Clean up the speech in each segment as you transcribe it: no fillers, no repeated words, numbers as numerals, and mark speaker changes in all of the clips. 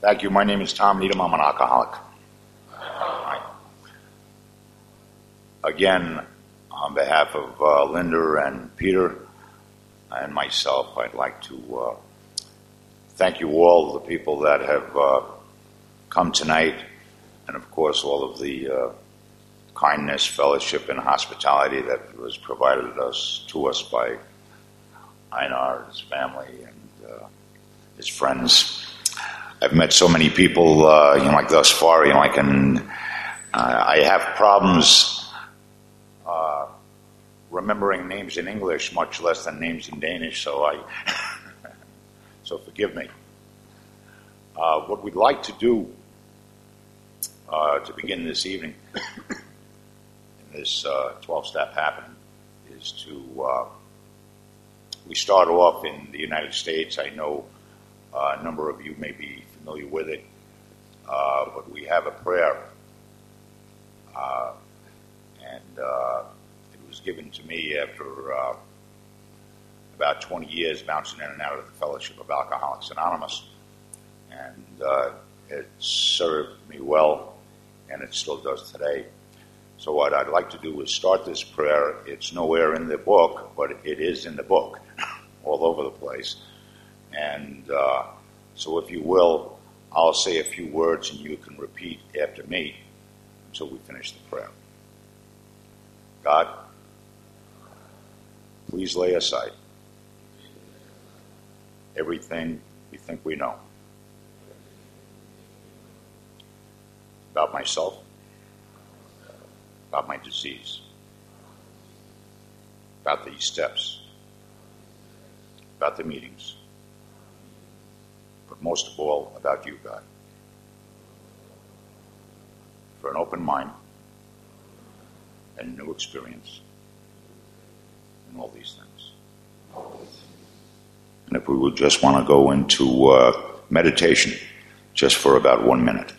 Speaker 1: Thank you. My name is Tom Needham. I'm an alcoholic. Again, on behalf of Linda and Peter and myself, I'd like to thank you all, the people that have come tonight, and of course all of the kindness, fellowship, and hospitality that was provided to us by Einar, his family, and his friends. I've met so many people, like thus far, I have problems remembering names in English, much less than names in Danish, so forgive me. What we'd like to do to begin this evening, in this 12-step happening, is to, we start off in the United States. I know a number of you may be familiar with it, but we have a prayer, and it was given to me after about 20 years bouncing in and out of the Fellowship of Alcoholics Anonymous, and it served me well, and it still does today. So what I'd like to do is start this prayer. It's nowhere in the book, but it is in the book, all over the place. And so if you will, I'll say a few words and you can repeat after me until we finish the prayer. God, please lay aside everything we think we know about myself, about my disease, about these steps, about the meetings, but most of all, about you, God. For an open mind and new experience in all these things. And if we would just want to go into meditation just for about 1 minute.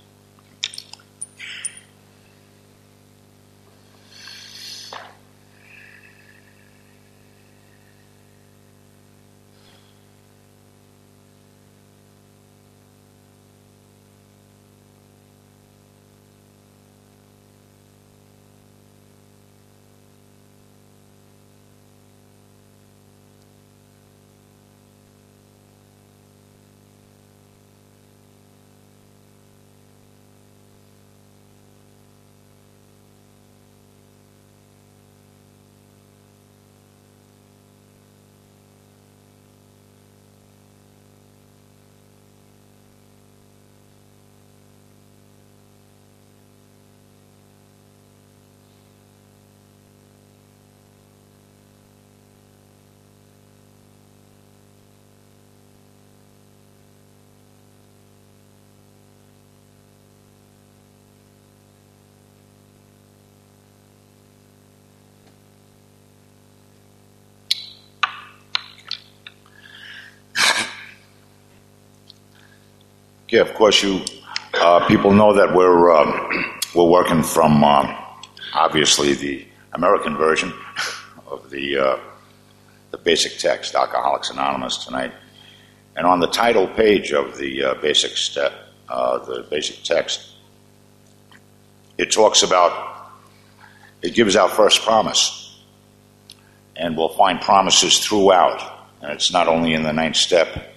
Speaker 1: Yeah, of course, you people know that we're working from obviously the American version of the basic text, Alcoholics Anonymous, tonight, and on the title page of the basic text, it talks about, it gives our first promise, and we'll find promises throughout, and it's not only in the 9th step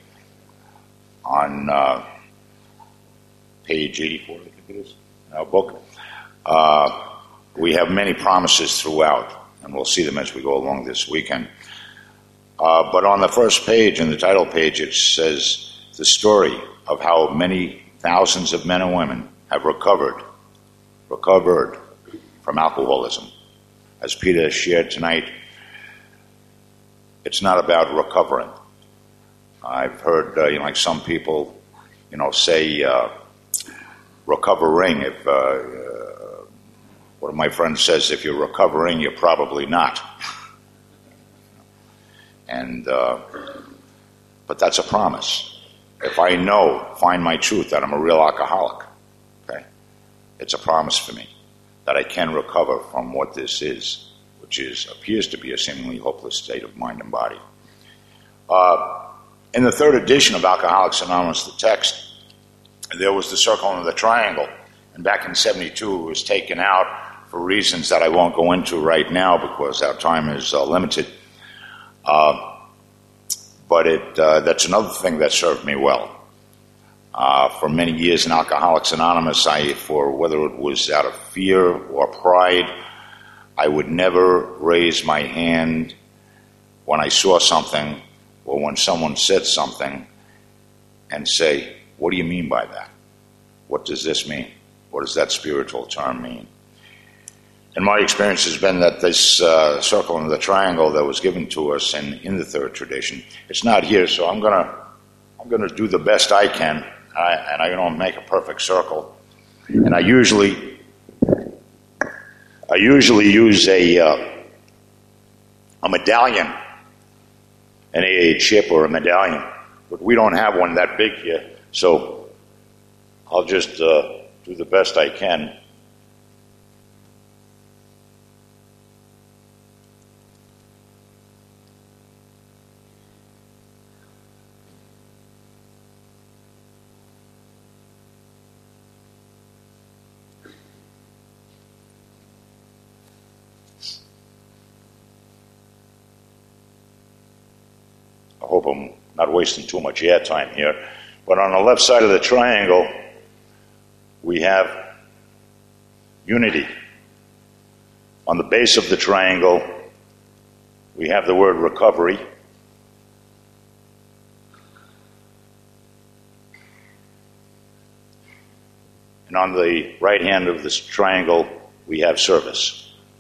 Speaker 1: on page 84, I think it is, in our book. We have many promises throughout, and we'll see them as we go along this weekend. But on the first page, in the title page, it says the story of how many thousands of men and women have recovered from alcoholism. As Peter shared tonight, it's not about recovering. I've heard, like some people, say, recovering. If one of my friends says, if you're recovering, you're probably not. And but that's a promise. If I find my truth, that I'm a real alcoholic, okay, it's a promise for me that I can recover from what this is, which appears to be a seemingly hopeless state of mind and body. In the 3rd edition of Alcoholics Anonymous, the text, there was the circle and the triangle. And back in 72, it was taken out for reasons that I won't go into right now because our time is limited. But that's another thing that served me well. For many years in Alcoholics Anonymous, whether it was out of fear or pride, I would never raise my hand when I saw something or when someone said something and say, "What do you mean by that? What does this mean? What does that spiritual term mean?" And my experience has been that this circle and the triangle that was given to us in the third tradition, it's not here, so I'm gonna do the best I can, and I don't make a perfect circle. And I usually use a medallion, an AA chip or a medallion, but we don't have one that big here, so I'll just do the best I can. I hope I'm not wasting too much airtime here. But on the left side of the triangle, we have unity. On the base of the triangle, we have the word recovery. And on the right hand of this triangle, we have service.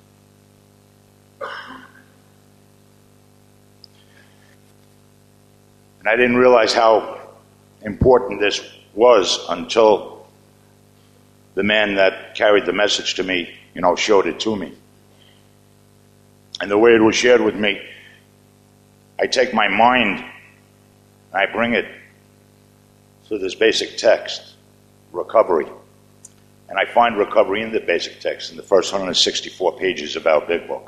Speaker 1: And I didn't realize how important this was until the man that carried the message to me, showed it to me. And the way it was shared with me, I take my mind and I bring it to this basic text, recovery. And I find recovery in the basic text, in the first 164 pages of our big book.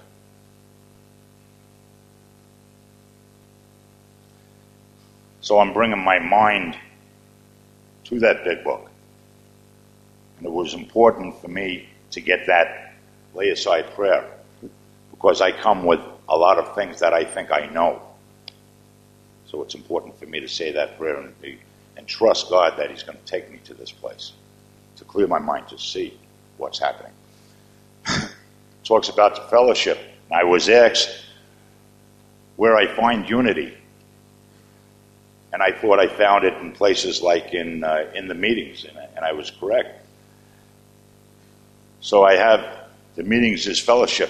Speaker 1: So I'm bringing my mind to that big book. And it was important for me to get that lay aside prayer, because I come with a lot of things that I think I know. So it's important for me to say that prayer and trust God that He's going to take me to this place, to clear my mind to see what's happening. Talks about the fellowship. I was asked where I find unity. And I thought I found it in places like in the meetings, and I was correct. So I have the meetings as fellowship.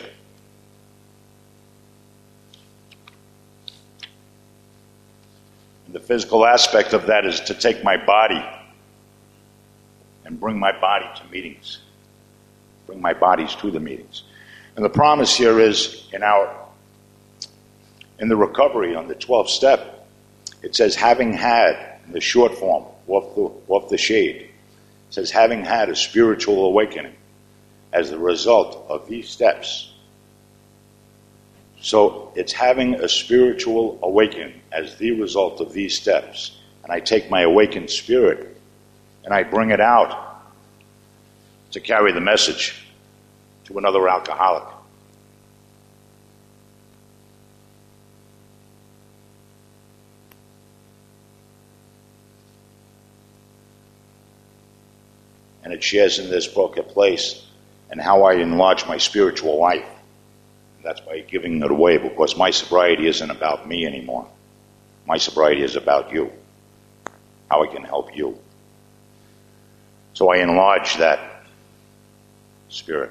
Speaker 1: And the physical aspect of that is to take my body and bring my body to meetings, bring my bodies to the meetings. And the promise here is in the recovery on the 12th step. It says, having had, in the short form, off the shade, it says, having had a spiritual awakening as the result of these steps. So it's having a spiritual awakening as the result of these steps. And I take my awakened spirit and I bring it out to carry the message to another alcoholic. And it shares in this book a place and how I enlarge my spiritual life. That's by giving it away, because my sobriety isn't about me anymore. My sobriety is about you, how I can help you. So I enlarge that spirit.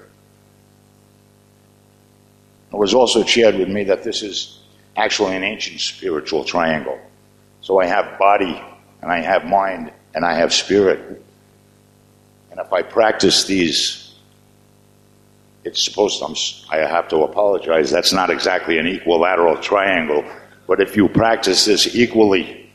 Speaker 1: It was also shared with me that this is actually an ancient spiritual triangle. So I have body, and I have mind, and I have spirit. And if I practice these, I have to apologize, that's not exactly an equilateral triangle, but if you practice this equally,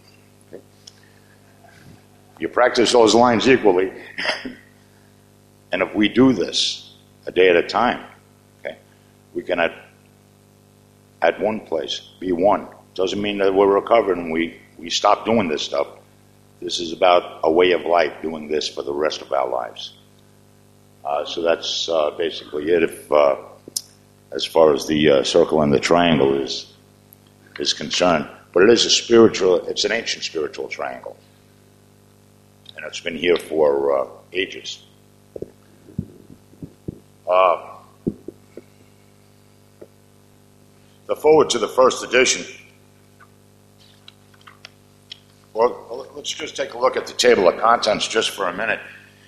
Speaker 1: you practice those lines equally, and if we do this a day at a time, we can at one place be one. Doesn't mean that we're recovered and we stop doing this stuff. This is about a way of life, doing this for the rest of our lives. So that's basically it. As far as the circle and the triangle is concerned, but it is it's an ancient spiritual triangle, and it's been here for ages. The forward to the first edition. Well, let's just take a look at the table of contents just for a minute.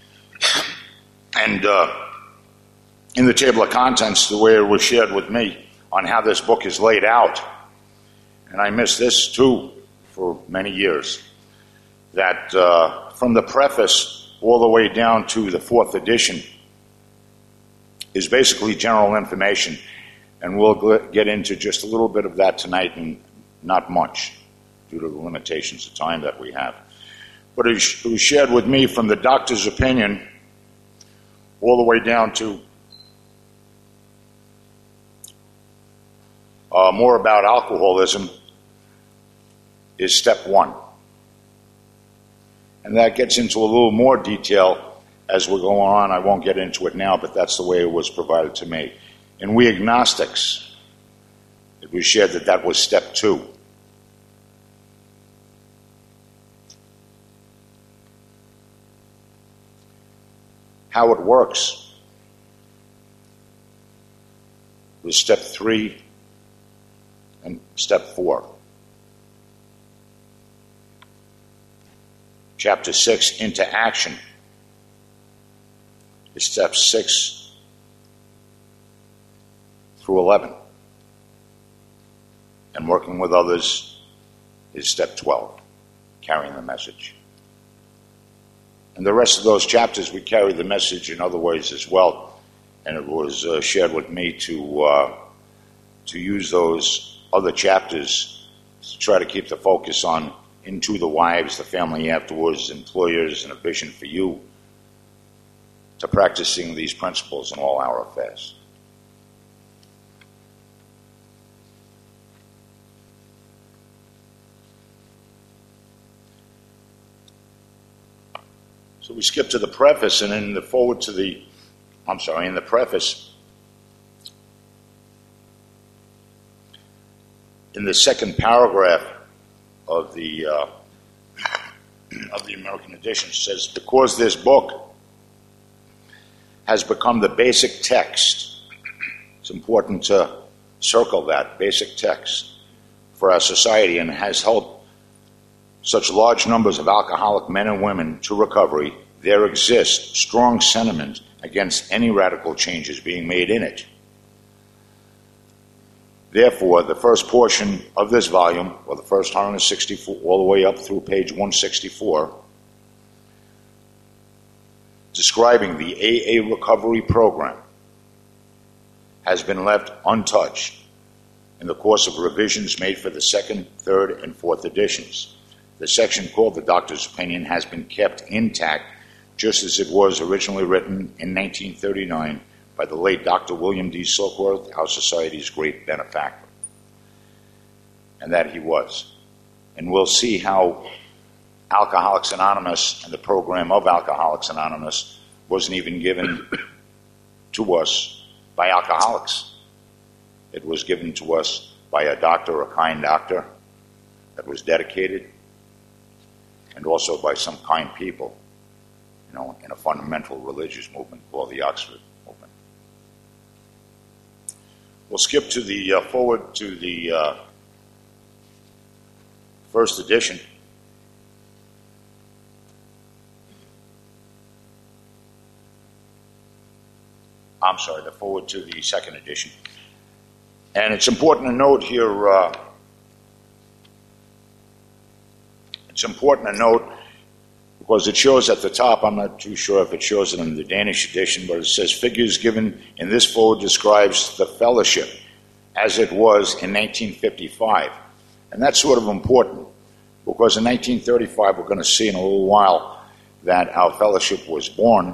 Speaker 1: And in the table of contents, the way it was shared with me on how this book is laid out, and I missed this too for many years, that from the preface all the way down to the fourth edition is basically general information, and we'll get into just a little bit of that tonight, and not much due to the limitations of time that we have. But it was shared with me from the doctor's opinion all the way down to more about alcoholism is step one. And that gets into a little more detail as we're going on. I won't get into it now, but that's the way it was provided to me. And we agnostics, it was shared that was step two. How it works was step 3 and step 4. Chapter 6, into action, is step 6 through 11. And working with others is step 12, carrying the message. And the rest of those chapters, we carry the message in other ways as well. And it was shared with me to use those other chapters to try to keep the focus on into the wives, the family afterwards, employers, and a vision for you, to practicing these principles in all our affairs. So we skip to the preface, and in the preface, in the second paragraph of the American edition, says, because this book has become the basic text, it's important to circle that, basic text, for our society, and has helped such large numbers of alcoholic men and women to recovery, there exists strong sentiment against any radical changes being made in it. Therefore, the first portion of this volume, or the first 164, all the way up through page 164, describing the AA recovery program, has been left untouched in the course of revisions made for the second, third, and fourth editions. The section called The Doctor's Opinion has been kept intact just as it was originally written in 1939 by the late Dr. William D. Silkworth, our society's great benefactor. And that he was. And we'll see how Alcoholics Anonymous and the program of Alcoholics Anonymous wasn't even given to us by alcoholics. It was given to us by a doctor, a kind doctor, that was dedicated, and also by some kind people, in a fundamental religious movement called the Oxford Movement. We'll skip to the forward to the first edition. I'm sorry, the forward to the second edition. And it's important to note here, because it shows at the top, I'm not too sure if it shows it in the Danish edition, but it says figures given in this forward describes the fellowship as it was in 1955. And that's sort of important, because in 1935, we're going to see in a little while that our fellowship was born.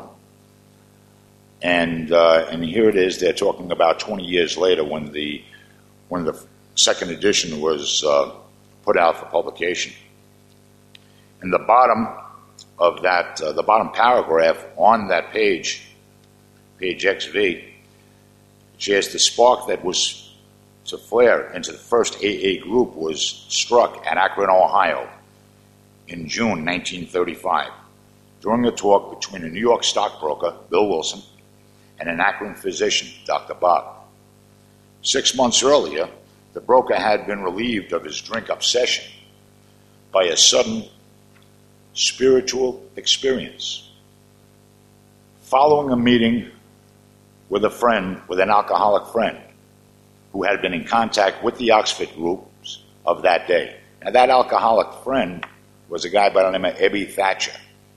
Speaker 1: And here it is, they're talking about 20 years later when the second edition was put out for publication. In the bottom of that, the bottom paragraph on that page XV, it shares the spark that was to flare into the first AA group was struck at Akron, Ohio in June 1935 during a talk between a New York stockbroker, Bill Wilson, and an Akron physician, Dr. Bob. 6 months earlier, the broker had been relieved of his drink obsession by a sudden spiritual experience. Following a meeting with an alcoholic friend, who had been in contact with the Oxford groups of that day. Now, that alcoholic friend was a guy by the name of Ebby Thatcher.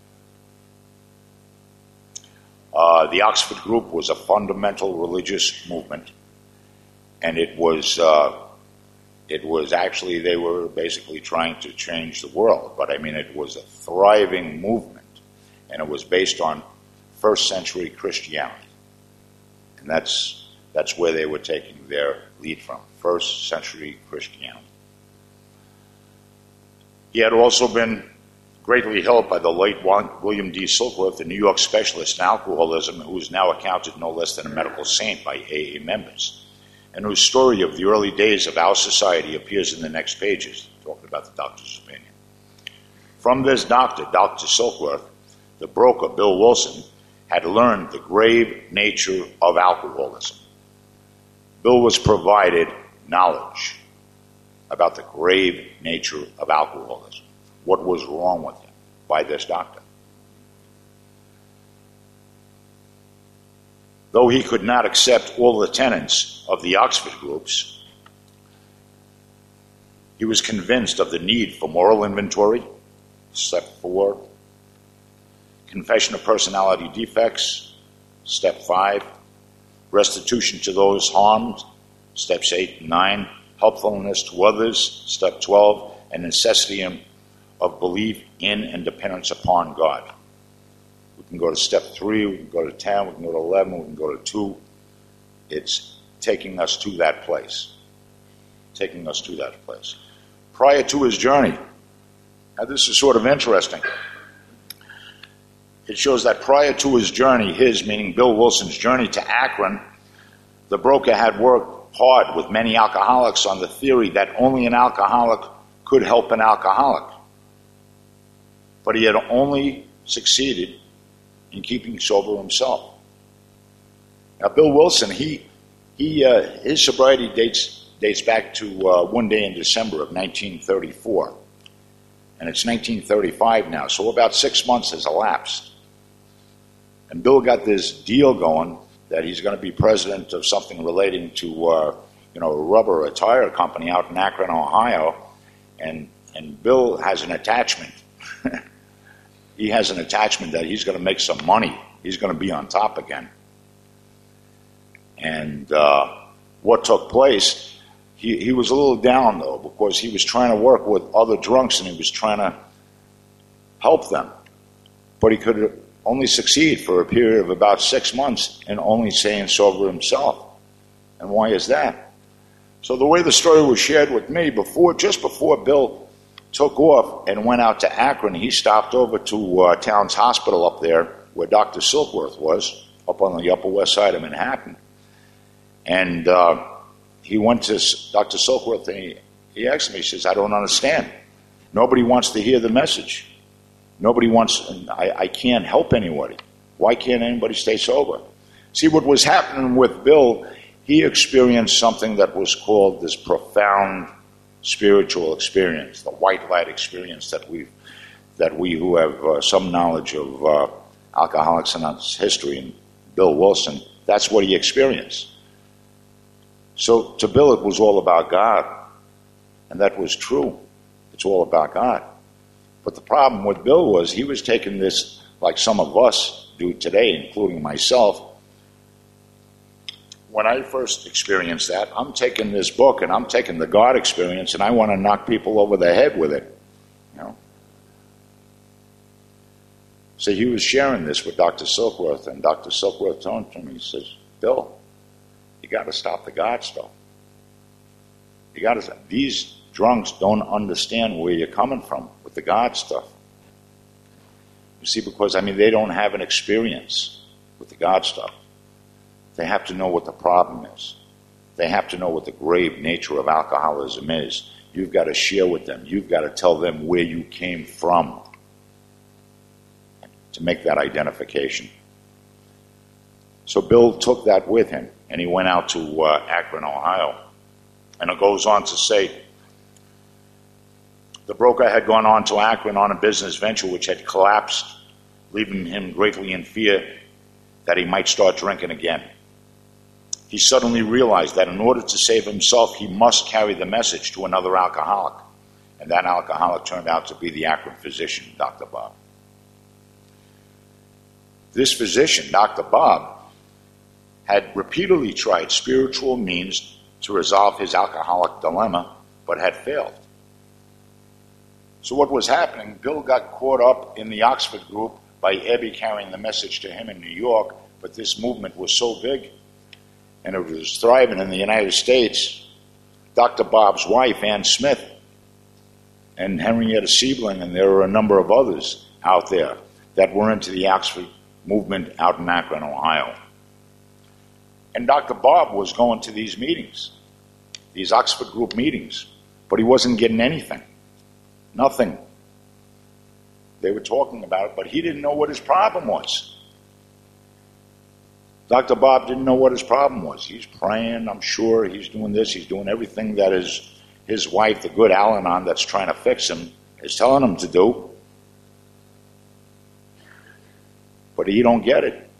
Speaker 1: The Oxford group was a fundamental religious movement, and it was actually, they were basically trying to change the world, but I mean, it was a thriving movement, and it was based on first century Christianity. And that's where they were taking their lead from, first century Christianity. He had also been greatly helped by the late William D. Silkworth, the New York specialist in alcoholism, who is now accounted no less than a medical saint by AA members, and whose story of the early days of our society appears in the next pages, talking about the doctor's opinion. From this doctor, Dr. Silkworth, the broker, Bill Wilson, had learned the grave nature of alcoholism. Bill was provided knowledge about the grave nature of alcoholism, what was wrong with him, by this doctor. Though he could not accept all the tenets of the Oxford groups, he was convinced of the need for moral inventory, step 4, confession of personality defects, step 5, restitution to those harmed, steps 8 and 9, helpfulness to others, step 12, and necessity of belief in and dependence upon God. We can go to step 3, we can go to 10, we can go to 11, we can go to 2. It's taking us to that place. Taking us to that place. Prior to his journey, now this is sort of interesting. It shows that prior to his journey, his, meaning Bill Wilson's journey to Akron, the broker had worked hard with many alcoholics on the theory that only an alcoholic could help an alcoholic. But he had only succeeded in keeping sober himself. Now, Bill Wilson, his sobriety dates back to one day in December of 1934. And it's 1935 now, so about 6 months has elapsed. And Bill got this deal going that he's going to be president of something relating to, a tire company out in Akron, Ohio. And Bill has an attachment. He has an attachment that he's going to make some money. He's going to be on top again. And what took place, he was a little down, though, because he was trying to work with other drunks and he was trying to help them. But he could only succeed for a period of about 6 months in only staying sober himself. And why is that? So the way the story was shared with me, just before Bill took off and went out to Akron, he stopped over to Towns Hospital up there where Dr. Silkworth was, up on the Upper West Side of Manhattan. And he went to Dr. Silkworth and he asked me, he says, I don't understand. Nobody wants to hear the message. Nobody wants, I can't help anybody. Why can't anybody stay sober? See, what was happening with Bill, he experienced something that was called this profound spiritual experience, the white light experience that we who have some knowledge of Alcoholics Anonymous history and Bill Wilson, that's what he experienced. So to Bill, it was all about God, and that was true. It's all about God. But the problem with Bill was he was taking this like some of us do today, including myself. When I first experienced that, I'm taking this book and I'm taking the God experience and I want to knock people over the head with it. So he was sharing this with Dr. Silkworth, and Dr. Silkworth told him, he says, Bill, you got to stop the God stuff. These drunks don't understand where you're coming from with the God stuff. You see, because, they don't have an experience with the God stuff. They have to know what the problem is. They have to know what the grave nature of alcoholism is. You've got to share with them. You've got to tell them where you came from to make that identification. So Bill took that with him, and he went out to Akron, Ohio. And it goes on to say, the broker had gone on to Akron on a business venture which had collapsed, leaving him greatly in fear that he might start drinking again. He suddenly realized that in order to save himself, he must carry the message to another alcoholic. And that alcoholic turned out to be the Akron physician, Dr. Bob. This physician, Dr. Bob, had repeatedly tried spiritual means to resolve his alcoholic dilemma, but had failed. So what was happening, Bill got caught up in the Oxford group by Ebby carrying the message to him in New York, but this movement was so big, and it was thriving in the United States. Dr. Bob's wife, Ann Smith, and Henrietta Siebling, and there were a number of others out there that were into the Oxford movement out in Akron, Ohio. And Dr. Bob was going to these meetings, these Oxford group meetings, but he wasn't getting anything. Nothing. They were talking about it, but he didn't know what his problem was. Dr. Bob didn't know what his problem was. He's praying, I'm sure. He's doing this. He's doing everything that his wife, the good Al-Anon that's trying to fix him, is telling him to do. But he don't get it.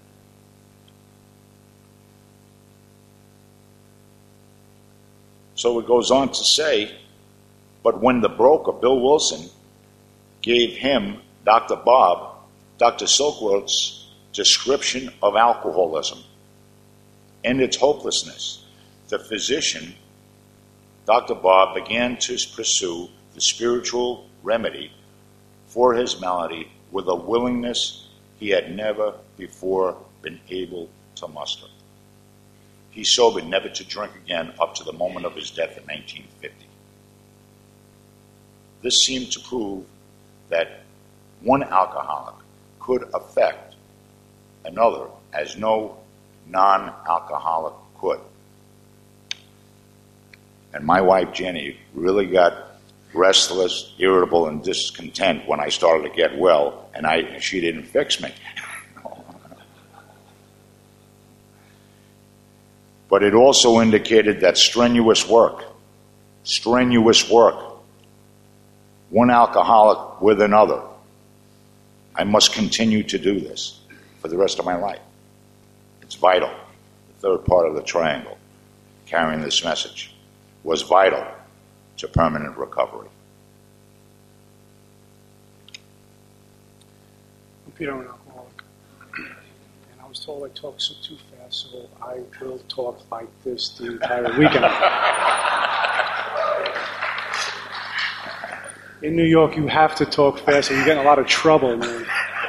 Speaker 1: So it goes on to say, but when the broker, Bill Wilson, gave him, Dr. Bob, Dr. Silkworth's description of alcoholism and its hopelessness, the physician, Dr. Bob, began to pursue the spiritual remedy for his malady with a willingness he had never before been able to muster. He sobered never to drink again up to the moment of his death in 1950. This seemed to prove that one alcoholic could affect another as no non-alcoholic could. And my wife, Jenny, really got restless, irritable, and discontent when I started to get well, and she didn't fix me. But it also indicated that strenuous work, one alcoholic with another, I must continue to do this for the rest of my life. It's vital. The third part of the triangle, carrying this message, was vital to permanent recovery.
Speaker 2: I'm Peter, I'm an alcoholic. And I was told I talk too fast, so I will talk like this the entire weekend. In New York, you have to talk fast, and you get in a lot of trouble, man.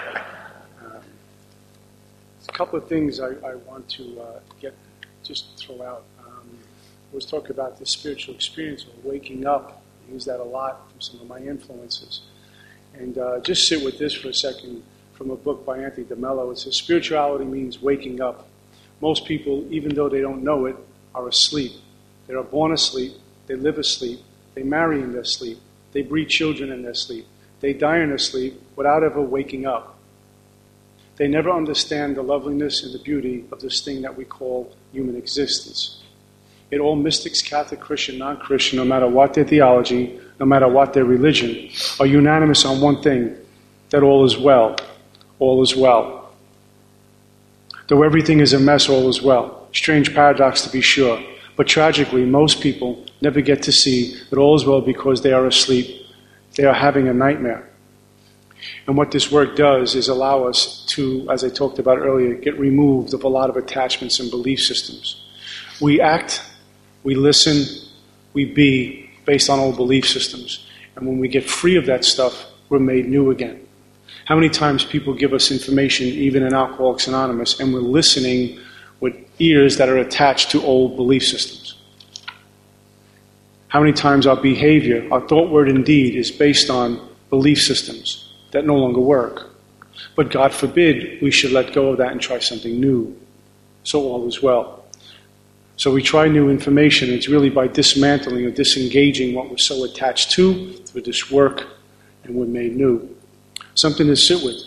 Speaker 2: A couple of things I want to throw out. I was talking about the spiritual experience of waking up. I use that a lot from some of my influences. And just sit with this for a second from a book by Anthony DeMello. It says, spirituality means waking up. Most people, even though they don't know it, are asleep. They are born asleep. They live asleep. They marry in their sleep. They breed children in their sleep. They die in their sleep without ever waking up. They never understand the loveliness and the beauty of this thing that we call human existence. Yet all mystics, Catholic, Christian, non-Christian, no matter what their theology, no matter what their religion, are unanimous on one thing, that all is well. All is well. Though everything is a mess, all is well. Strange paradox to be sure. But tragically, most people never get to see that all is well because they are asleep. They are having a nightmare. And what this work does is allow us to, as I talked about earlier, get removed of a lot of attachments and belief systems. We act, we listen, we be based on old belief systems. And when we get free of that stuff, we're made new again. How many times people give us information, even in Alcoholics Anonymous, and we're listening with ears that are attached to old belief systems? How many times our behavior, our thought, word, and deed is based on belief systems that no longer work? But God forbid we should let go of that and try something new. So all is well. So we try new information. It's really by dismantling or disengaging what we're so attached to through this work, and we're made new. Something to sit with.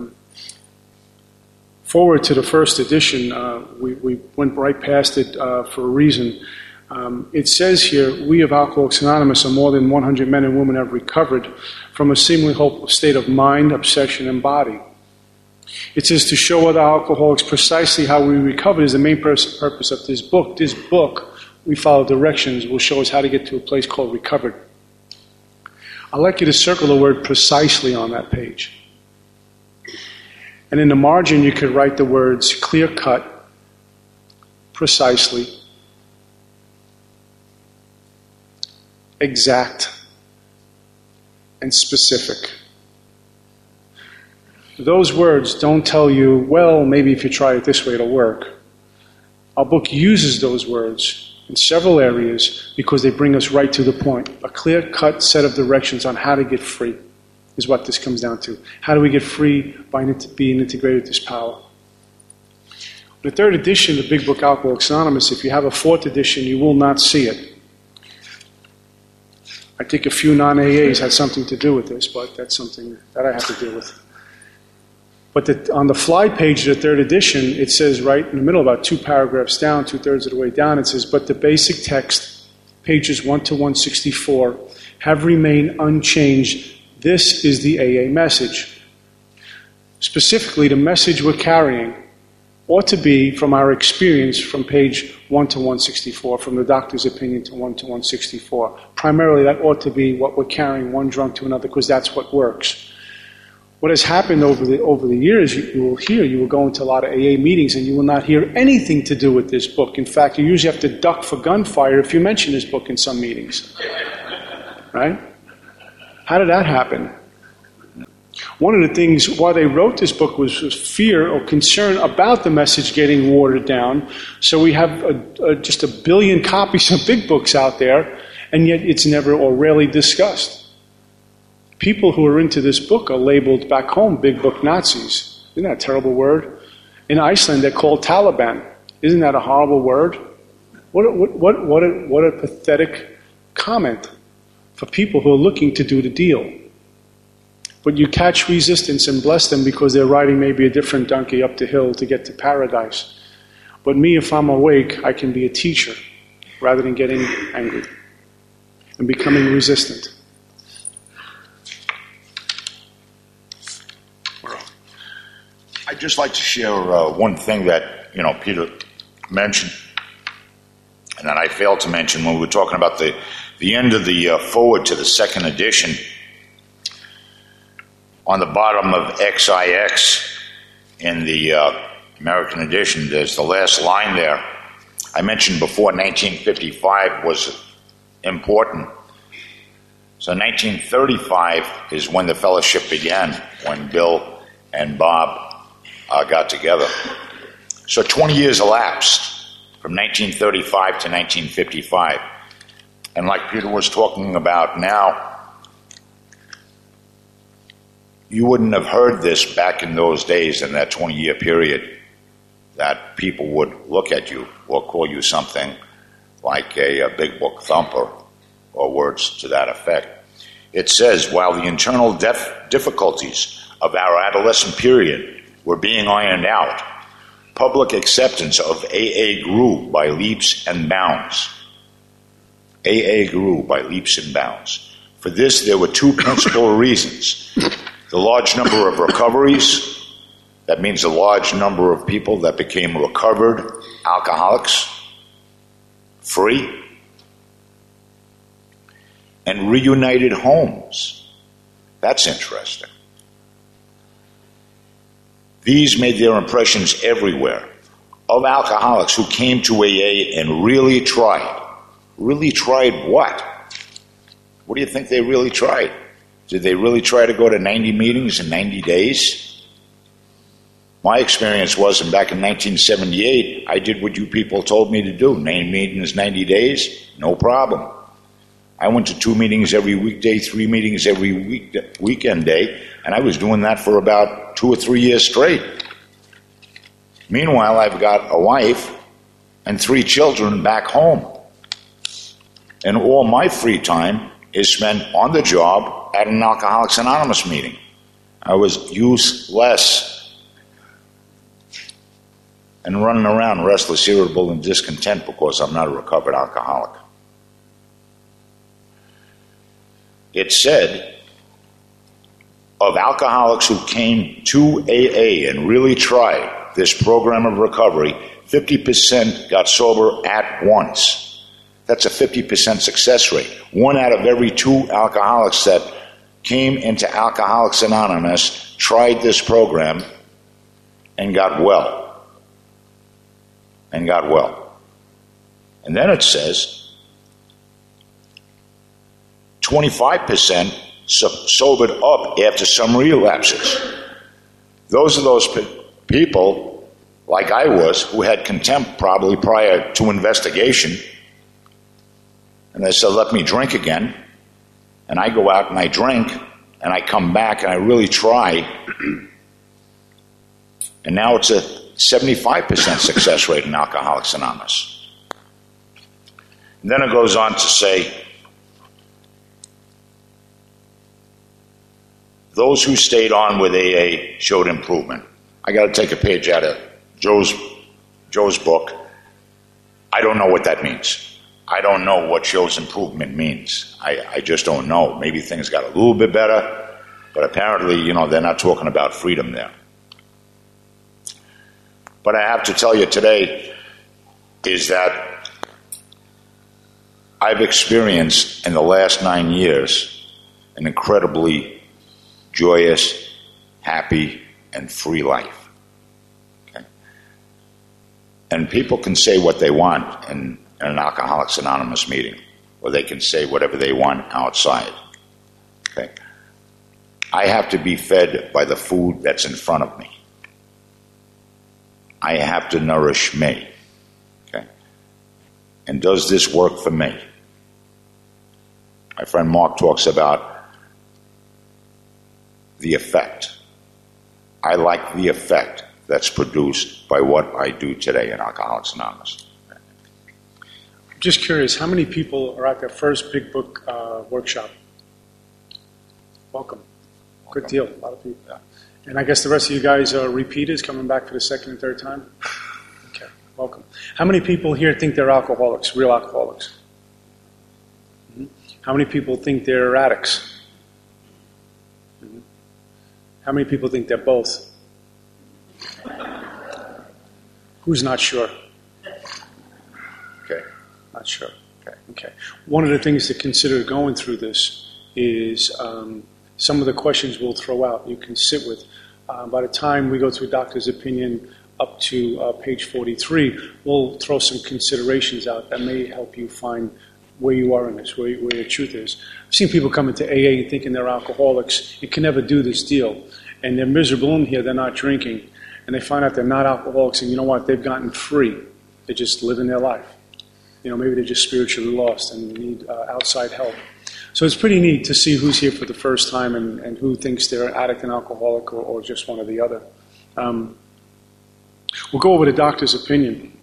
Speaker 2: Forward to the first edition, we went right past it for a reason. It says here, we of Alcoholics Anonymous are more than 100 men and women have recovered from a seemingly hopeless state of mind, obsession, and body. It says to show other alcoholics precisely how we recovered is the main purpose of this book. This book, we follow directions, will show us how to get to a place called recovered. I'd like you to circle the word precisely on that page. And in the margin, you could write the words clear cut, precisely, exact, and specific. Those words don't tell you, well, maybe if you try it this way, it'll work. Our book uses those words in several areas because they bring us right to the point. A clear-cut set of directions on how to get free is what this comes down to. How do we get free? By being integrated with this power. The third edition, the Big Book Alcoholics Anonymous, if you have a fourth edition, you will not see it. I think a few non-AAs had something to do with this, but that's something that I have to deal with. But on the fly page of the third edition, it says right in the middle, about 2 paragraphs down, 2/3 of the way down, it says, but the basic text, pages 1 to 164, have remained unchanged. This is the AA message. Specifically, the message we're carrying ought to be from our experience from page 1 to 164, from the doctor's opinion to 1 to 164. Primarily, that ought to be what we're carrying one drunk to another, because that's what works. What has happened over the years, you will go into a lot of AA meetings and you will not hear anything to do with this book. In fact, you usually have to duck for gunfire if you mention this book in some meetings. Right? How did that happen? One of the things why they wrote this book was fear or concern about the message getting watered down. So we have just 1 billion copies of big books out there, and yet it's never or rarely discussed. People who are into this book are labeled back home big book Nazis. Isn't that a terrible word? In Iceland, they're called Taliban. Isn't that a horrible word? What a pathetic comment for people who are looking to do the deal. But you catch resistance and bless them because they're riding maybe a different donkey up the hill to get to paradise. But me, if I'm awake, I can be a teacher rather than getting angry and becoming resistant.
Speaker 1: I'd just like to share one thing that, Peter mentioned, and that I failed to mention when we were talking about the end of the forward to the second edition. On the bottom of XIX in the American edition, there's the last line there. I mentioned before 1955 was important. So 1935 is when the fellowship began, when Bill and Bob got together. So 20 years elapsed from 1935 to 1955. And like Peter was talking about now, you wouldn't have heard this back in those days, in that 20-year period, that people would look at you or call you something like a big book thumper or words to that effect. It says, while the internal difficulties of our adolescent period were being ironed out, public acceptance of AA grew by leaps and bounds. AA grew by leaps and bounds. For this, there were 2 principal reasons. The large number of recoveries, that means a large number of people that became recovered alcoholics, free, and reunited homes. That's interesting. These made their impressions everywhere of alcoholics who came to AA and really tried. Really tried what? What do you think they really tried? Did they really try to go to 90 meetings in 90 days? My experience was, back in 1978, I did what you people told me to do. 90 meetings, 90 days, no problem. I went to 2 meetings every weekday, 3 meetings every weekend day, and I was doing that for about 2 or 3 years straight. Meanwhile, I've got a wife and 3 children back home. And all my free time is spent on the job at an Alcoholics Anonymous meeting. I was useless and running around restless, irritable, and discontent because I'm not a recovered alcoholic. It said of alcoholics who came to AA and really tried this program of recovery, 50% got sober at once. That's a 50% success rate. 1 out of every 2 alcoholics that came into Alcoholics Anonymous tried this program and got well. And then it says 25% sobered up after some relapses. Those are those people, like I was, who had contempt probably prior to investigation. And they said, let me drink again. And I go out and I drink, and I come back and I really try. And now it's a 75% success rate in Alcoholics Anonymous. And then it goes on to say, those who stayed on with AA showed improvement. I got to take a page out of Joe's book. I don't know what that means. I don't know what shows improvement means. I just don't know. Maybe things got a little bit better, but apparently, they're not talking about freedom there. But I have to tell you today is that I've experienced in the last 9 years an incredibly joyous, happy, and free life. Okay? And people can say what they want in an Alcoholics Anonymous meeting, or they can say whatever they want outside. Okay? I have to be fed by the food that's in front of me. I have to nourish me. Okay? And does this work for me? My friend Mark talks about the effect. I like the effect that's produced by what I do today in Alcoholics Anonymous.
Speaker 2: I'm just curious, how many people are at their first Big Book workshop? Welcome. Good deal. A lot of people. Yeah. And I guess the rest of you guys are repeaters coming back for the second and third time? Okay, welcome. How many people here think they're alcoholics, real alcoholics? Mm-hmm. How many people think they're addicts? Mm-hmm. How many people think they're both? Who's not sure?
Speaker 1: Okay.
Speaker 2: Not sure. Okay. One of the things to consider going through this is some of the questions we'll throw out. You can sit with. By the time we go through doctor's opinion up to page 43, we'll throw some considerations out that may help you find where you are in this, where the truth is. I've seen people come into AA thinking they're alcoholics and can never do this deal. And they're miserable in here, they're not drinking. And they find out they're not alcoholics, and you know what? They've gotten free. They're just living their life. Maybe they're just spiritually lost and need outside help. So it's pretty neat to see who's here for the first time and who thinks they're an addict and alcoholic or just one or the other. We'll go over the doctor's opinion.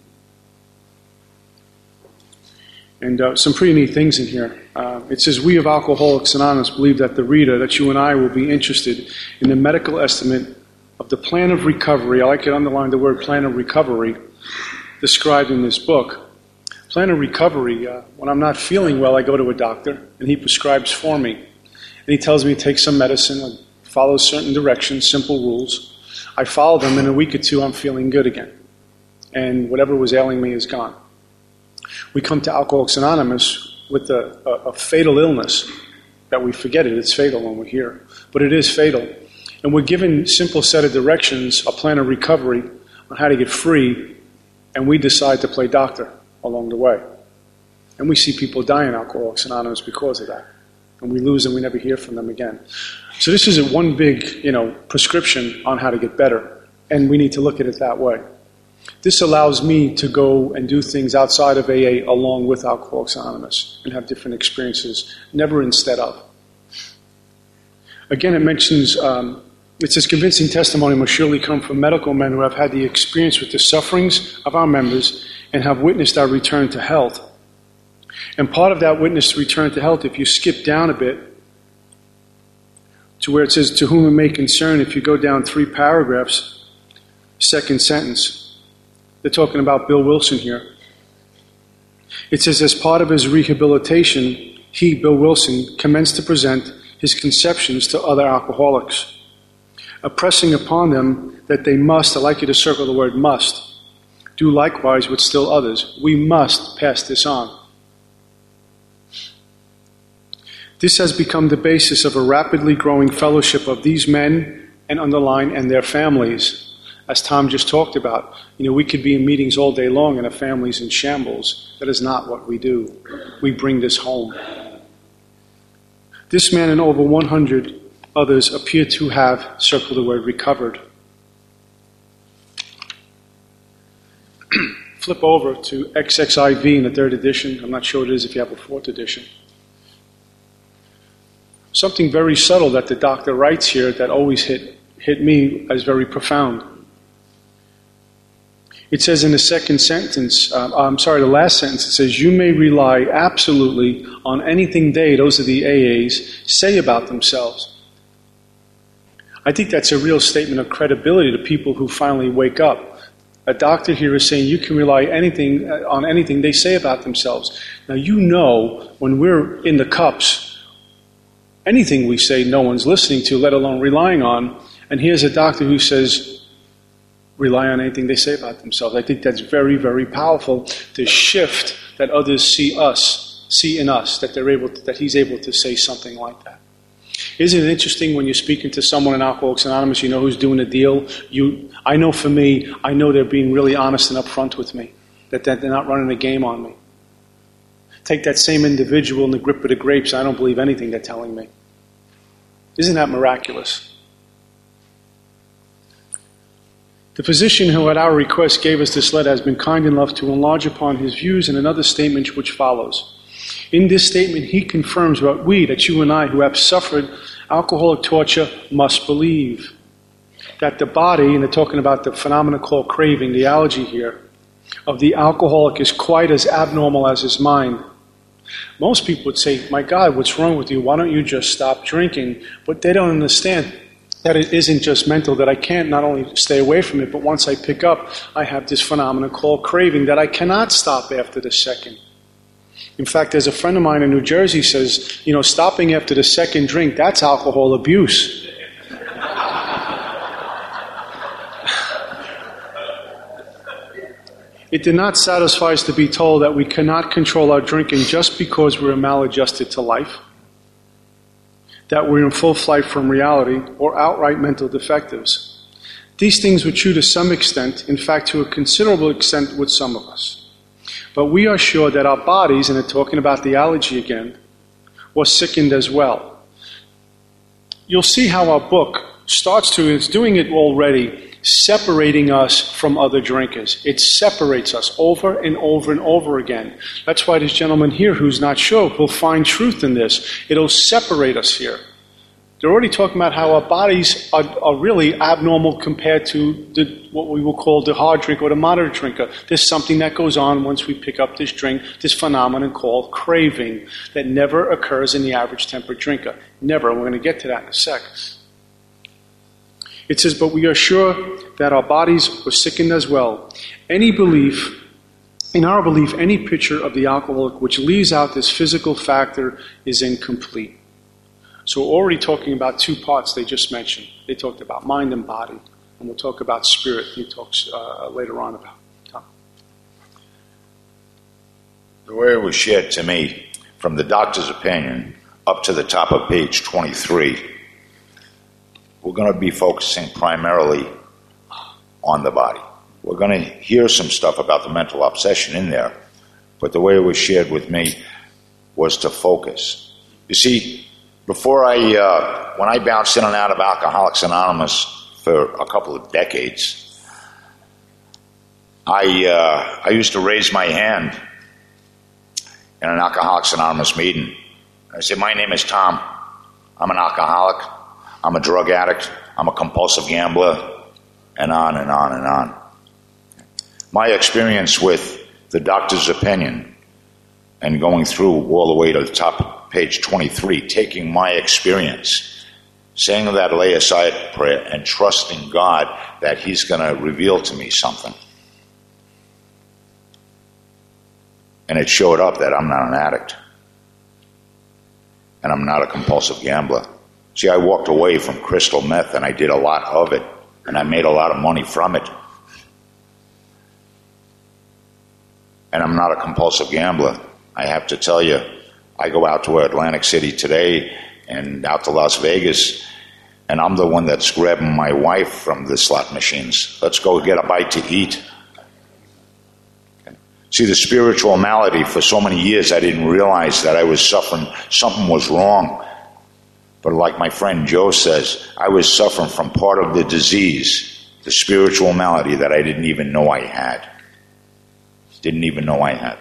Speaker 2: And some pretty neat things in here. It says, we of Alcoholics Anonymous believe that the reader, that you and I, will be interested in the medical estimate of the plan of recovery. I like to underline the word plan of recovery described in this book. Plan of recovery, when I'm not feeling well, I go to a doctor, and he prescribes for me. And he tells me to take some medicine and follow certain directions, simple rules. I follow them, in a week or two, I'm feeling good again. And whatever was ailing me is gone. We come to Alcoholics Anonymous with a fatal illness that we forget it's fatal when we're here. But it is fatal. And we're given a simple set of directions, a plan of recovery on how to get free, and we decide to play doctor along the way. And we see people die in Alcoholics Anonymous because of that. And we lose them, we never hear from them again. So this is one big, prescription on how to get better. And we need to look at it that way. This allows me to go and do things outside of AA along with Alcoholics Anonymous and have different experiences, never instead of. Again, it mentions, it says, convincing testimony must surely come from medical men who have had the experience with the sufferings of our members and have witnessed our return to health. And part of that witness to return to health, if you skip down a bit to where it says, to whom it may concern, if you go down 3 paragraphs, second sentence, they're talking about Bill Wilson here. It says, as part of his rehabilitation, he, Bill Wilson, commenced to present his conceptions to other alcoholics, impressing upon them that they must, I'd like you to circle the word must, do likewise with still others. We must pass this on. This has become the basis of a rapidly growing fellowship of these men and underline and their families. As Tom just talked about, we could be in meetings all day long and a family's in shambles. That is not what we do. We bring this home. This man and over 100 others appear to have, circle the word, recovered. Flip over to XXIV in the 3rd edition. I'm not sure what it is if you have a 4th edition. Something very subtle that the doctor writes here that always hit me as very profound. It says in the second sentence, the last sentence, it says, you may rely absolutely on anything they, those are the AAs, say about themselves. I think that's a real statement of credibility to people who finally wake up. A doctor here is saying you can rely on anything they say about themselves. Now when we're in the cups, anything we say no one's listening to, let alone relying on, and here's a doctor who says, rely on anything they say about themselves. I think that's very, very powerful. The shift that others see in us, that he's able to say something like that. Isn't it interesting when you're speaking to someone in Alcoholics Anonymous, you know who's doing a deal? I know for me, I know they're being really honest and upfront with me, that they're not running a game on me. Take that same individual in the grip of the grapes, I don't believe anything they're telling me. Isn't that miraculous? The physician who at our request gave us this letter has been kind enough to enlarge upon his views in another statement which follows. In this statement, he confirms what that you and I who have suffered alcoholic torture must believe. That the body, and they're talking about the phenomenon called craving, the allergy here, of the alcoholic is quite as abnormal as his mind. Most people would say, my God, what's wrong with you? Why don't you just stop drinking? But they don't understand that it isn't just mental, that I can't not only stay away from it, but once I pick up, I have this phenomenon called craving that I cannot stop after the second. In fact, there's a friend of mine in New Jersey says, stopping after the second drink, that's alcohol abuse. It did not satisfy us to be told that we cannot control our drinking just because we're maladjusted to life, that we're in full flight from reality, or outright mental defectives. These things were true to some extent, in fact to a considerable extent with some of us. But we are sure that our bodies, and they're talking about the allergy again, was sickened as well. You'll see how our book it's doing it already, separating us from other drinkers. It separates us over and over and over again. That's why this gentleman here who's not sure will find truth in this. It'll separate us here. They're already talking about how our bodies are really abnormal compared to what we will call the hard drinker or the moderate drinker. There's something that goes on once we pick up this drink, this phenomenon called craving, that never occurs in the average temperate drinker. Never. We're going to get to that in a sec. It says, but we are sure that our bodies were sickened as well. In our belief, any picture of the alcoholic which leaves out this physical factor is incomplete. So we're already talking about 2 parts they just mentioned. They talked about mind and body, and we'll talk about spirit. He talks later on about Tom.
Speaker 1: The way it was shared to me, from the doctor's opinion, up to the top of page 23, we're going to be focusing primarily on the body. We're going to hear some stuff about the mental obsession in there, but the way it was shared with me was to focus. You see, before when I bounced in and out of Alcoholics Anonymous for a couple of decades, I used to raise my hand in an Alcoholics Anonymous meeting. I said, my name is Tom. I'm an alcoholic. I'm a drug addict. I'm a compulsive gambler. And on and on and on. My experience with the doctor's opinion and going through all the way to the top of page 23, taking my experience, saying that lay aside prayer and trusting God that he's going to reveal to me something. And it showed up that I'm not an addict. And I'm not a compulsive gambler. See, I walked away from crystal meth and I did a lot of it. And I made a lot of money from it. And I'm not a compulsive gambler. I have to tell you, I go out to Atlantic City today and out to Las Vegas, and I'm the one that's grabbing my wife from the slot machines. Let's go get a bite to eat. See, the spiritual malady, for so many years I didn't realize that I was suffering. Something was wrong. But like my friend Joe says, I was suffering from part of the disease, the spiritual malady that I didn't even know I had. Didn't even know I had.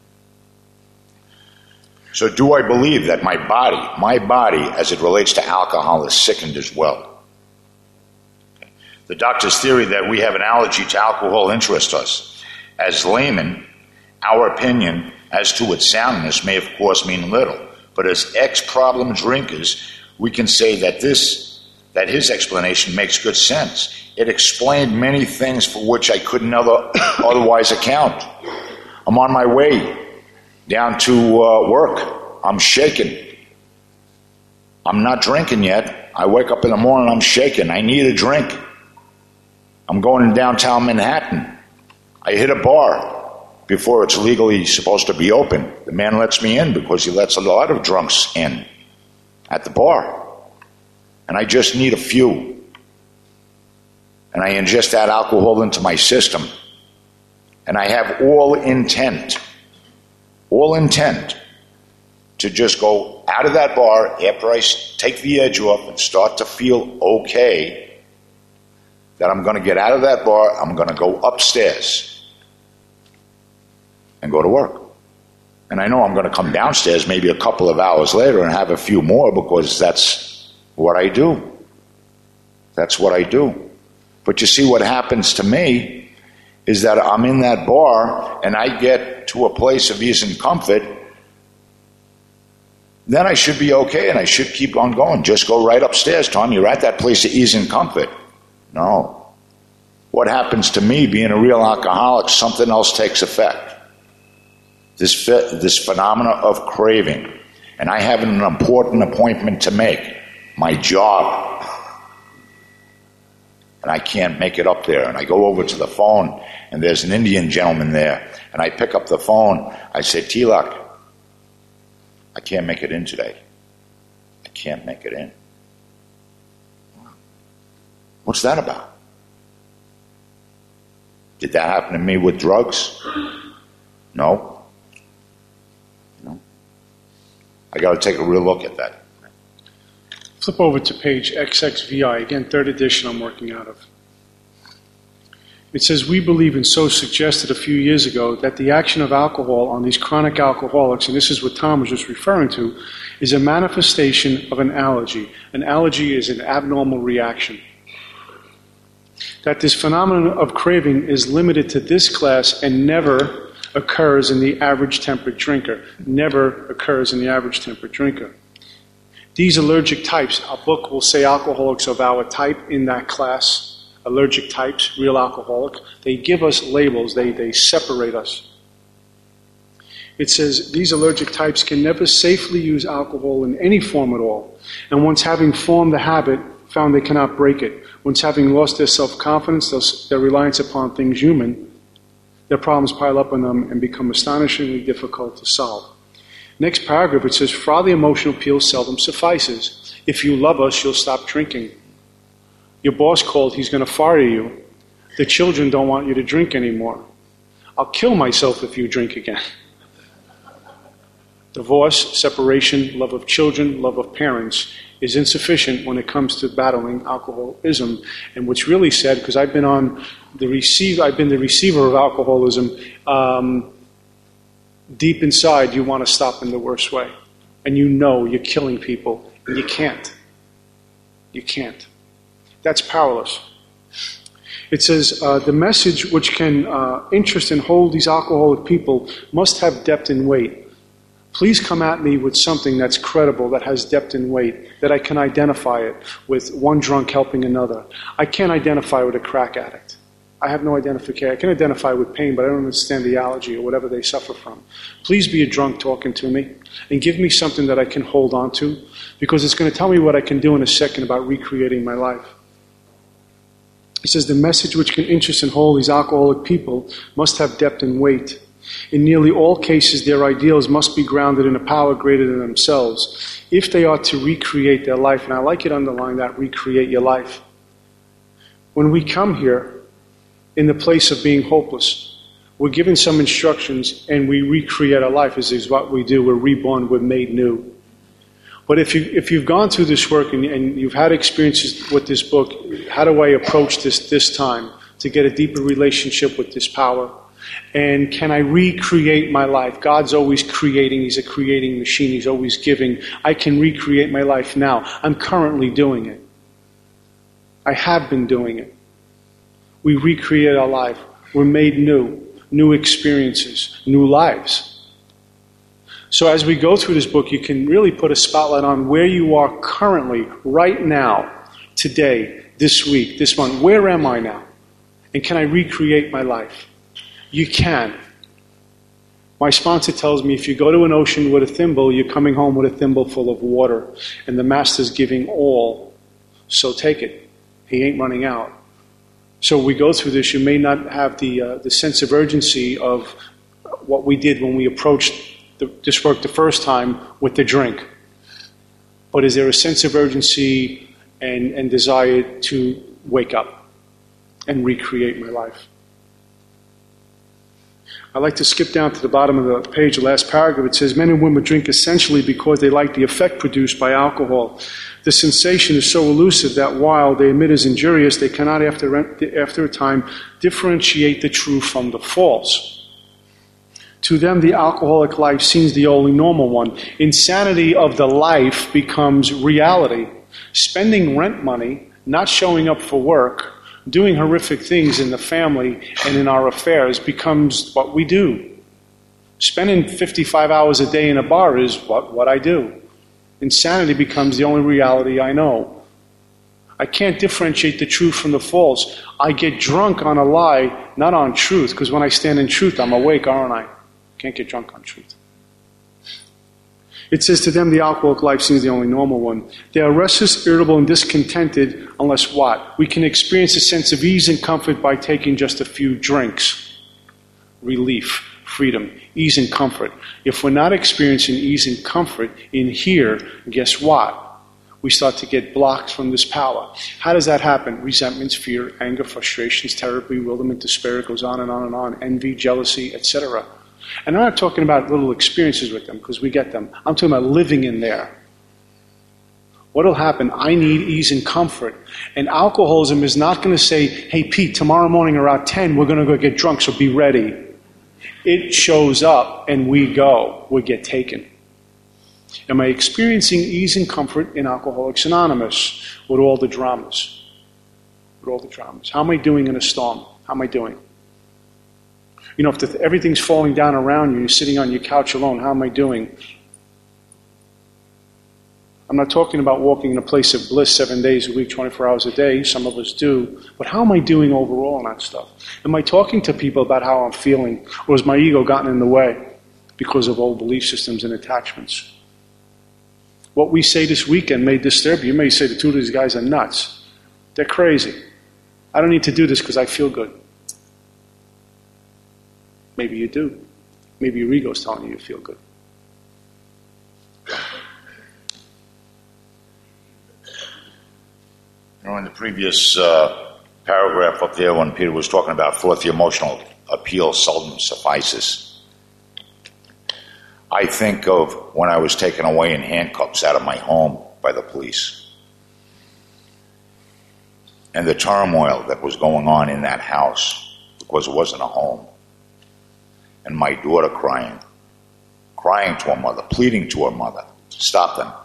Speaker 1: So do I believe that my body, as it relates to alcohol, is sickened as well? The doctor's theory that we have an allergy to alcohol interests us. As laymen, our opinion as to its soundness may of course mean little, but as ex-problem drinkers, we can say that his explanation makes good sense. It explained many things for which I couldn't otherwise account. I'm on my way down to work. I'm shaking. I'm not drinking yet. I wake up in the morning, I'm shaking. I need a drink. I'm going to downtown Manhattan. I hit a bar before it's legally supposed to be open. The man lets me in because he lets a lot of drunks in at the bar. And I just need a few. And I ingest that alcohol into my system. And I have all intent to just go out of that bar after I take the edge off and start to feel okay, that I'm going to get out of that bar, I'm going to go upstairs and go to work. And I know I'm going to come downstairs maybe a couple of hours later and have a few more because that's what I do. That's what I do. But you see, what happens to me is that I'm in that bar and I get to a place of ease and comfort. Then I should be okay and I should keep on going. Just go right upstairs, Tom. You're at that place of ease and comfort. No. What happens to me, being a real alcoholic, something else takes effect. This phenomena of craving. And I have an important appointment to make. My job. And I can't make it up there. And I go over to the phone, and there's an Indian gentleman there. And I pick up the phone. I say, Tilak, I can't make it in today. I can't make it in. What's that about? Did that happen to me with drugs? No. I got to take a real look at that.
Speaker 2: Flip over to page XXVI, again, third edition I'm working out of. It says, we believe, and so suggested a few years ago, that the action of alcohol on these chronic alcoholics, and this is what Tom was just referring to, is a manifestation of an allergy. An allergy is an abnormal reaction. That this phenomenon of craving is limited to this class and never occurs in the average temperate drinker. Never occurs in the average temperate drinker. These allergic types, our book will say alcoholics of our type in that class, allergic types, real alcoholic. They give us labels, they separate us. It says these allergic types can never safely use alcohol in any form at all. And once having formed the habit, found they cannot break it. Once having lost their self-confidence, their reliance upon things human, their problems pile up on them and become astonishingly difficult to solve. Next paragraph, it says, for the emotional appeal seldom suffices. If you love us, you'll stop drinking. Your boss called, he's going to fire you. The children don't want you to drink anymore. I'll kill myself if you drink again. Divorce, separation, love of children, love of parents is insufficient when it comes to battling alcoholism. And what's really sad, because I've been the receiver of alcoholism, deep inside you want to stop in the worst way. And you know you're killing people, and you can't. You can't. That's powerless. It says, the message which can interest and hold these alcoholic people must have depth and weight. Please come at me with something that's credible, that has depth and weight, that I can identify it with one drunk helping another. I can't identify with a crack addict. I have no identification. I can identify with pain, but I don't understand the allergy or whatever they suffer from. Please be a drunk talking to me and give me something that I can hold on to, because it's going to tell me what I can do in a second about recreating my life. He says, the message which can interest and hold these alcoholic people must have depth and weight. In nearly all cases, their ideals must be grounded in a power greater than themselves if they are to recreate their life. And I like it to underline that, recreate your life. When we come here in the place of being hopeless, we're given some instructions and we recreate our life. This is what we do. We're reborn. We're made new. But if you've gone through this work and you've had experiences with this book, how do I approach this time to get a deeper relationship with this power? And can I recreate my life? God's always creating. He's a creating machine. He's always giving. I can recreate my life now. I'm currently doing it. I have been doing it. We recreate our life. We're made new experiences, new lives. So as we go through this book, you can really put a spotlight on where you are currently, right now, today, this week, this month. Where am I now? And can I recreate my life? You can. My sponsor tells me if you go to an ocean with a thimble, you're coming home with a thimble full of water. And the Master's giving all. So take it. He ain't running out. So we go through this. You may not have the sense of urgency of what we did when we approached this work the first time with the drink. But is there a sense of urgency and desire to wake up and recreate my life? I'd like to skip down to the bottom of the page, the last paragraph. It says, men and women drink essentially because they like the effect produced by alcohol. The sensation is so elusive that while they admit is injurious, they cannot after a time differentiate the true from the false. To them, the alcoholic life seems the only normal one. Insanity of the life becomes reality. Spending rent money, not showing up for work, doing horrific things in the family and in our affairs becomes what we do. Spending 55 hours a day in a bar is what I do. Insanity becomes the only reality I know. I can't differentiate the truth from the false. I get drunk on a lie, not on truth, because when I stand in truth, I'm awake, aren't I? Can't get drunk on truth. It says to them, the alcoholic life seems the only normal one. They are restless, irritable, and discontented unless what? We can experience a sense of ease and comfort by taking just a few drinks. Relief, freedom, ease and comfort. If we're not experiencing ease and comfort in here, guess what? We start to get blocked from this power. How does that happen? Resentments, fear, anger, frustrations, terror, bewilderment, despair, it goes on and on and on, envy, jealousy, etc. And I'm not talking about little experiences with them, because we get them. I'm talking about living in there. What will happen? I need ease and comfort. And alcoholism is not going to say, hey, Pete, tomorrow morning around 10, we're going to go get drunk, so be ready. It shows up and we go. We get taken. Am I experiencing ease and comfort in Alcoholics Anonymous with all the dramas? With all the dramas. How am I doing in a storm? How am I doing? You know, if everything's falling down around you, you're sitting on your couch alone, how am I doing? I'm not talking about walking in a place of bliss 7 days a week, 24 hours a day. Some of us do. But how am I doing overall on that stuff? Am I talking to people about how I'm feeling? Or has my ego gotten in the way because of old belief systems and attachments? What we say this weekend may disturb you. You may say the two of these guys are nuts. They're crazy. I don't need to do this because I feel good. Maybe you do. Maybe your ego's telling you feel good.
Speaker 1: You know, in the previous paragraph up there when Peter was talking about fourth, the emotional appeal seldom suffices. I think of when I was taken away in handcuffs out of my home by the police, and the turmoil that was going on in that house because it wasn't a home, and my daughter crying to her mother, pleading to her mother to stop them,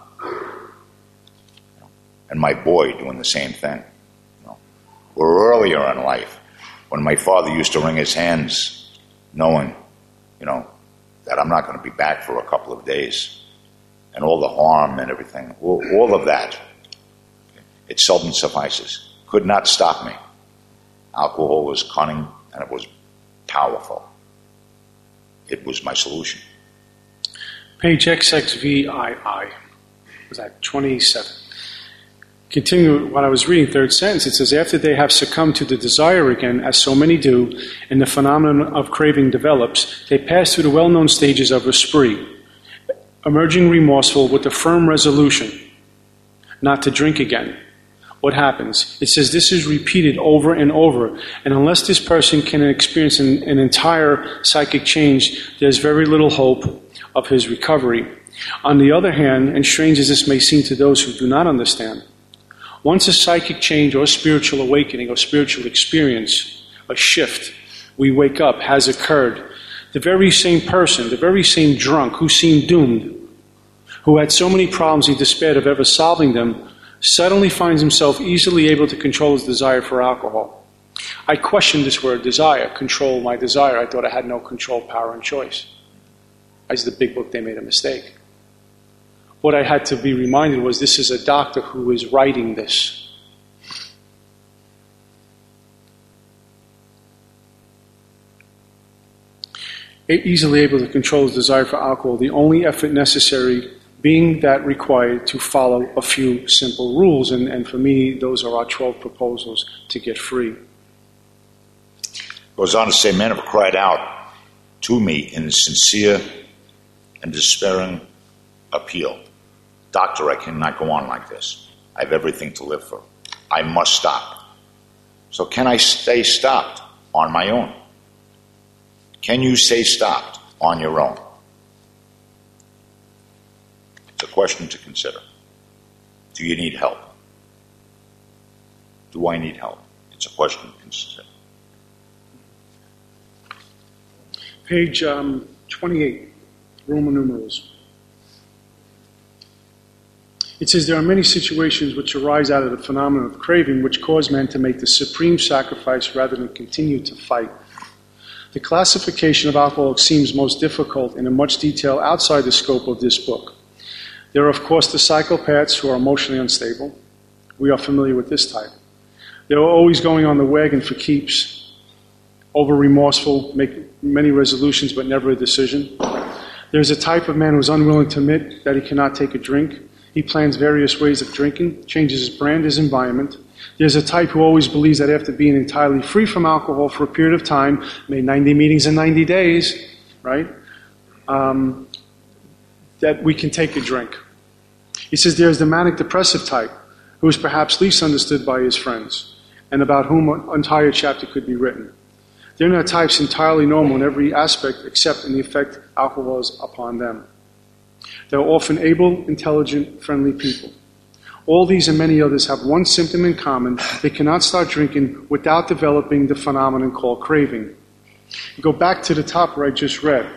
Speaker 1: and my boy doing the same thing. Or earlier in life, when my father used to wring his hands, knowing, that I'm not going to be back for a couple of days, and all the harm and everything, all of that, it seldom suffices. Could not stop me. Alcohol was cunning and it was powerful. It was my solution.
Speaker 2: Page XXVII, was that 27? Continue what I was reading, third sentence. It says, after they have succumbed to the desire again, as so many do, and the phenomenon of craving develops, they pass through the well-known stages of a spree, emerging remorseful with a firm resolution not to drink again. What happens? It says this is repeated over and over, and unless this person can experience an entire psychic change, there's very little hope of his recovery. On the other hand, and strange as this may seem to those who do not understand, once a psychic change or spiritual awakening or spiritual experience, a shift, we wake up, has occurred, the very same person, the very same drunk who seemed doomed, who had so many problems he despaired of ever solving them, suddenly finds himself easily able to control his desire for alcohol. I questioned this word desire, control my desire. I thought I had no control, power, and choice. As the big book, they made a mistake. What I had to be reminded was this is a doctor who is writing this. Easily able to control his desire for alcohol, the only effort necessary being that required to follow a few simple rules. And for me, those are our 12 proposals to get free.
Speaker 1: Goes on to say, men have cried out to me in sincere and despairing appeal. Doctor, I cannot go on like this. I have everything to live for. I must stop. So can I stay stopped on my own? Can you stay stopped on your own? It's a question to consider. Do you need help? Do I need help? It's a question to consider.
Speaker 2: Page 28, Roman numerals. It says, there are many situations which arise out of the phenomenon of craving which cause men to make the supreme sacrifice rather than continue to fight. The classification of alcoholics seems most difficult and in much detail outside the scope of this book. There are, of course, the psychopaths who are emotionally unstable. We are familiar with this type. They are always going on the wagon for keeps, over-remorseful, make many resolutions but never a decision. There's a type of man who is unwilling to admit that he cannot take a drink. He plans various ways of drinking, changes his brand, his environment. There's a type who always believes that after being entirely free from alcohol for a period of time, made 90 meetings in 90 days, right, that we can take a drink. He says there's the manic-depressive type, who is perhaps least understood by his friends, and about whom an entire chapter could be written. They're not types entirely normal in every aspect except in the effect alcohol has upon them. They're often able, intelligent, friendly people. All these and many others have one symptom in common. They cannot start drinking without developing the phenomenon called craving. Go back to the top where I just read.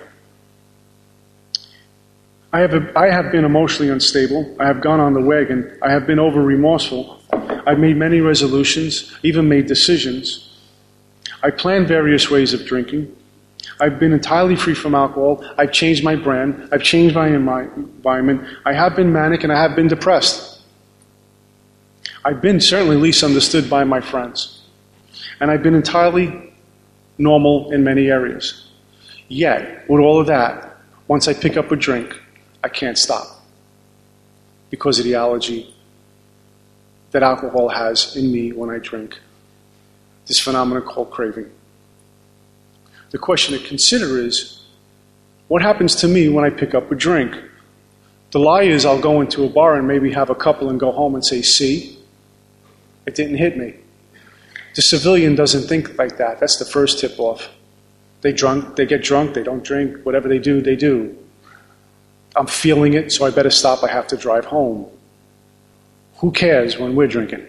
Speaker 2: I have been emotionally unstable. I have gone on the wagon. I have been over-remorseful. I've made many resolutions, even made decisions. I planned various ways of drinking. I've been entirely free from alcohol. I've changed my brand. I've changed my environment. I have been manic and I have been depressed. I've been certainly least understood by my friends. And I've been entirely normal in many areas. Yet, with all of that, once I pick up a drink, I can't stop because of the allergy that alcohol has in me when I drink. This phenomenon called craving. The question to consider is, what happens to me when I pick up a drink? The lie is I'll go into a bar and maybe have a couple and go home and say, see, it didn't hit me. The civilian doesn't think like that. That's the first tip-off. They get drunk, they don't drink, whatever they do, they do. I'm feeling it, so I better stop. I have to drive home. Who cares when we're drinking?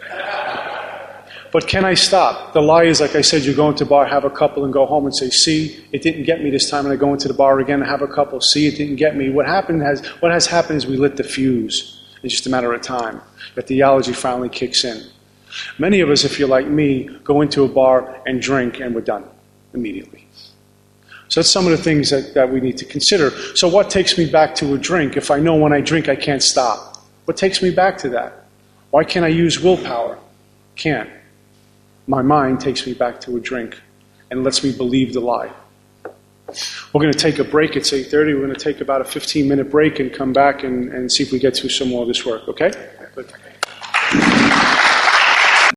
Speaker 2: But can I stop? The lie is, like I said, you go into a bar, have a couple, and go home and say, see, it didn't get me this time, and I go into the bar again and have a couple. See, it didn't get me. What has happened is we lit the fuse. It's just a matter of time. That theology finally kicks in. Many of us, if you're like me, go into a bar and drink, and we're done immediately. So that's some of the things that we need to consider. So what takes me back to a drink? If I know when I drink I can't stop, what takes me back to that? Why can't I use willpower? Can't. My mind takes me back to a drink and lets me believe the lie. We're going to take a break. It's 8:30. We're going to take about a 15-minute break and come back and see if we get through some more of this work, okay? Good.